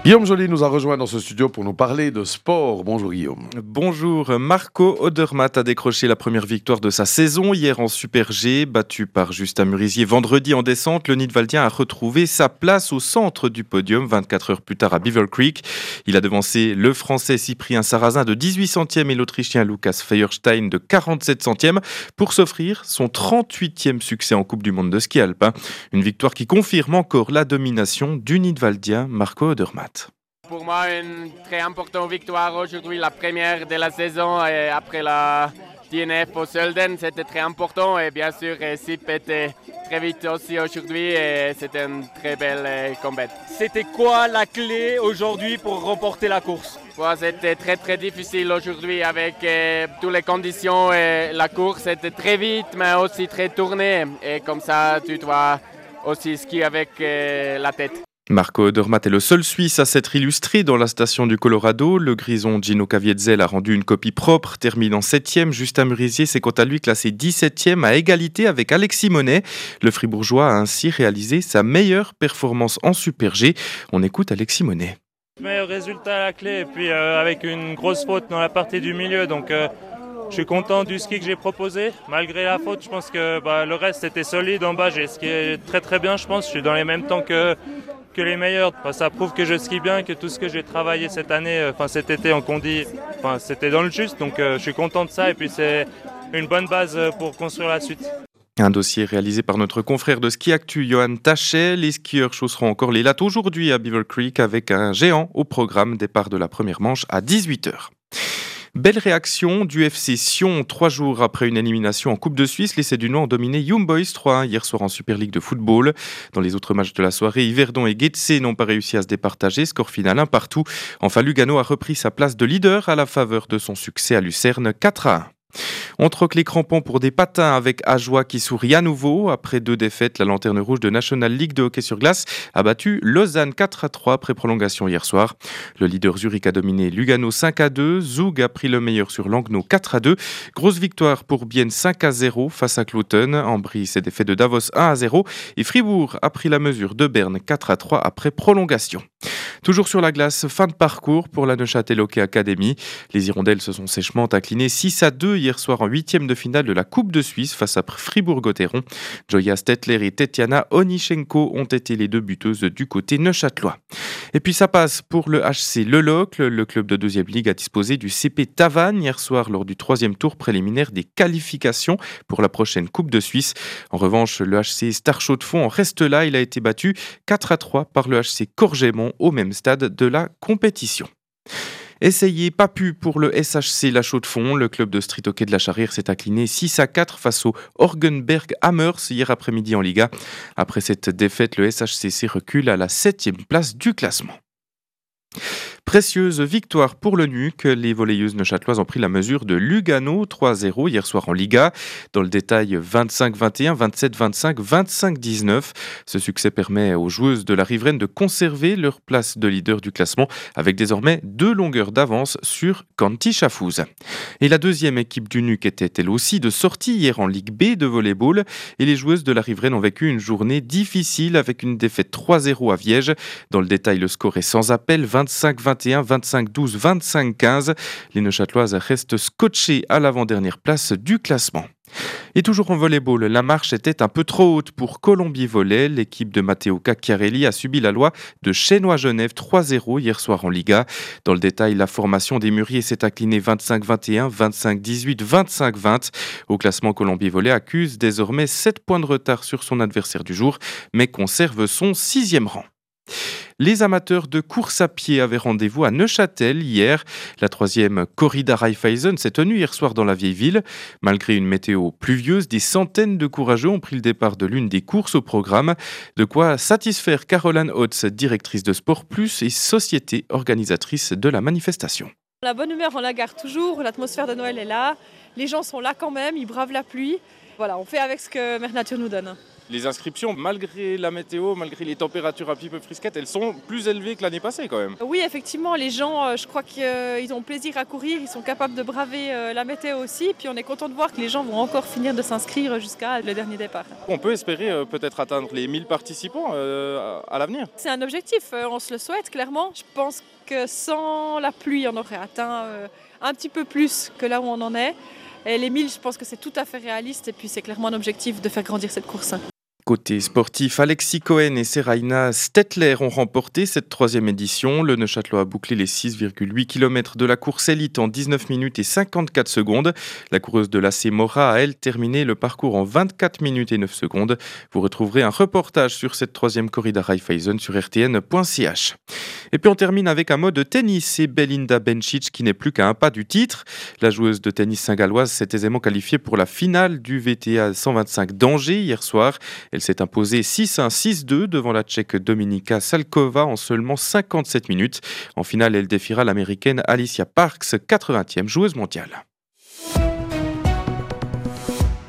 Guillaume Joly nous a rejoint dans ce studio pour nous parler de sport. Bonjour Guillaume. Bonjour, Marco Odermatt a décroché la première victoire de sa saison hier en Super G. Battu par Justin Murisier vendredi en descente, le Nidwaldien a retrouvé sa place au centre du podium 24 heures plus tard à Beaver Creek. Il a devancé le Français Cyprien Sarrazin de 18 centièmes et l'Autrichien Lukas Feuerstein de 47 centièmes pour s'offrir son 38e succès en Coupe du Monde de ski alpin. Une victoire qui confirme encore la domination du Nidwaldien Marco Odermatt. Pour moi, une très importante victoire aujourd'hui, la première de la saison et après la DNF au Sölden, c'était très important et bien sûr, Sip était très vite aussi aujourd'hui et c'était une très belle combat. C'était quoi la clé aujourd'hui pour remporter la course? C'était très difficile aujourd'hui avec toutes les conditions et la course était très vite mais aussi très tournée et comme ça tu dois aussi skier avec la tête. Marco Odermatt est le seul Suisse à s'être illustré dans la station du Colorado. Le grison Gino Caviezel a rendu une copie propre, terminant 7e. Justin Murisier s'est quant à lui classé 17e à égalité avec Alexis Monet. Le Fribourgeois a ainsi réalisé sa meilleure performance en Super G. On écoute Alexis Monet. Meilleur résultat à la clé et puis avec une grosse faute dans la partie du milieu. Donc je suis content du ski que j'ai proposé. Malgré la faute, je pense que le reste était solide en bas. J'ai skié très bien, je pense. Je suis dans les mêmes temps que les meilleurs. Ça prouve que je skie bien, que tout ce que j'ai travaillé cette année, cet été en condi, c'était dans le juste. Donc je suis content de ça et puis c'est une bonne base pour construire la suite. Un dossier réalisé par notre confrère de Ski Actu, Johan Tachet. Les skieurs chausseront encore les lattes aujourd'hui à Beaver Creek avec un géant au programme. Départ de la première manche à 18h. Belle réaction du FC Sion, 3 jours après une élimination en Coupe de Suisse. Les Cédunois ont dominé Young Boys 3-1 hier soir en Super League de football. Dans les autres matchs de la soirée, Yverdon et Getse n'ont pas réussi à se départager. Score final 1 partout. Enfin, Lugano a repris sa place de leader à la faveur de son succès à Lucerne 4-1. On troque les crampons pour des patins avec Ajoie qui sourit à nouveau. Après 2 défaites, la Lanterne Rouge de National League de hockey sur glace a battu Lausanne 4-3 après prolongation hier soir. Le leader Zurich a dominé Lugano 5-2. Zug a pris le meilleur sur Langnau 4-2. Grosse victoire pour Bienne 5-0 face à Clouten. Ambry s'est défait de Davos 1-0. Et Fribourg a pris la mesure de Berne 4-3 après prolongation. Toujours sur la glace, fin de parcours pour la Neuchâtel Hockey Academy. Les Hirondelles se sont sèchement inclinées 6-2 hier soir en 8e de finale de la Coupe de Suisse face à Fribourg-Gotteron. Joya Stettler et Tetiana Onichenko ont été les 2 buteuses du côté neuchâtelois. Et puis ça passe pour le HC Le Locle. Le club de 2e Ligue a disposé du CP Tavannes hier soir lors du 3e tour préliminaire des qualifications pour la prochaine Coupe de Suisse. En revanche, le HC Starchaux de Fonds en reste là. Il a été battu 4-3 par le HC Corgémont au même stade de la compétition. Essayé, pas pu pour le SHC La Chaux-de-Fonds. Le club de street hockey de la Charrière s'est incliné 6-4 face au Orgenberg Hammers hier après-midi en Liga. Après cette défaite, le SHCC recule à la 7e place du classement. Précieuse victoire pour le NUC. Les volleyeuses neuchâteloises ont pris la mesure de Lugano 3-0 hier soir en Liga. Dans le détail, 25-21, 27-25, 25-19. Ce succès permet aux joueuses de la riveraine de conserver leur place de leader du classement avec désormais 2 longueurs d'avance sur Canty Chafouz. Et la deuxième équipe du NUC était elle aussi de sortie hier en Ligue B de volleyball. Et les joueuses de la riveraine ont vécu une journée difficile avec une défaite 3-0 à Viège. Dans le détail, le score est sans appel, 25-21, 25-12, 25-15. Les Neuchâteloises restent scotchées à l'avant-dernière place du classement. Et toujours en volleyball, la marche était un peu trop haute pour Colombier Volley. L'équipe de Matteo Cacchiarelli a subi la loi de Chesnois-Genève 3-0 hier soir en Liga. Dans le détail, la formation des Mûriers s'est inclinée 25-21, 25-18, 25-20. Au classement, Colombier Volley accuse désormais 7 points de retard sur son adversaire du jour, mais conserve son 6e rang. Les amateurs de course à pied avaient rendez-vous à Neuchâtel hier. La 3e corrida Raiffeisen s'est tenue hier soir dans la vieille ville. Malgré une météo pluvieuse, des centaines de courageux ont pris le départ de l'une des courses au programme. De quoi satisfaire Caroline Hotz, directrice de Sport Plus et société organisatrice de la manifestation. La bonne humeur, on la garde toujours, l'atmosphère de Noël est là, les gens sont là quand même, ils bravent la pluie. Voilà, on fait avec ce que Mère Nature nous donne. Les inscriptions, malgré la météo, malgré les températures un petit peu frisquettes, elles sont plus élevées que l'année passée quand même. Oui, effectivement, les gens, je crois qu'ils ont plaisir à courir, ils sont capables de braver la météo aussi. Puis on est content de voir que les gens vont encore finir de s'inscrire jusqu'à le dernier départ. On peut espérer peut-être atteindre les 1000 participants à l'avenir. C'est un objectif, on se le souhaite clairement. Je pense que sans la pluie, on aurait atteint un petit peu plus que là où on en est. Et les 1000, je pense que c'est tout à fait réaliste et puis c'est clairement un objectif de faire grandir cette course. Côté sportif, Alexis Cohen et Seraina Stettler ont remporté cette 3e édition. Le Neuchâtelois a bouclé les 6,8 km de la course élite en 19 minutes et 54 secondes. La coureuse de l'AC Mora a, elle, terminé le parcours en 24 minutes et 9 secondes. Vous retrouverez un reportage sur cette 3e corrida Raiffeisen sur rtn.ch. Et puis on termine avec un mot de tennis. C'est Belinda Bencic qui n'est plus qu'à un pas du titre. La joueuse de tennis saint-galloise s'est aisément qualifiée pour la finale du VTA 125 d'Angers hier soir. Elle s'est imposée 6-1, 6-2 devant la Tchèque Dominika Salkova en seulement 57 minutes. En finale, elle défiera l'Américaine Alicia Parks, 80e joueuse mondiale.